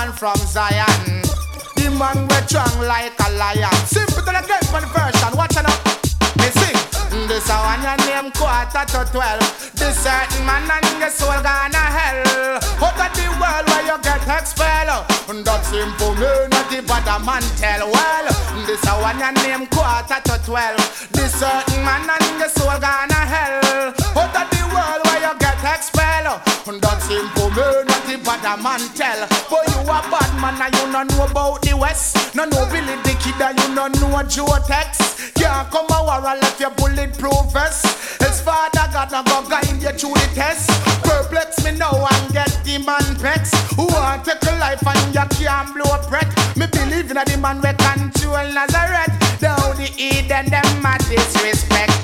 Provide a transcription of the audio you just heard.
man from Zion. The man we strong like a lion. Simple to the game for the version. Watch it up. Me sing. This a one your name 11:45. This certain man and your soul gonna hell. Out of the world where you get expelled. That simple me not the bad man tell. Well, this a one your name 11:12. This certain man and your soul gonna hell. Out of the world where you get expelled. That simple me not the bad man tell. But you a bad man and you don't know about the West. No know Billy the Kid and you don't know Joe Tex. Can't come a war and left your bulletproof vest. His father God now go guide you through the test. Perplex me now and get the man pex. Who want take a life and you can't blow a breath. Me believe in a the man we control Nazareth. Down the Eden them a disrespect.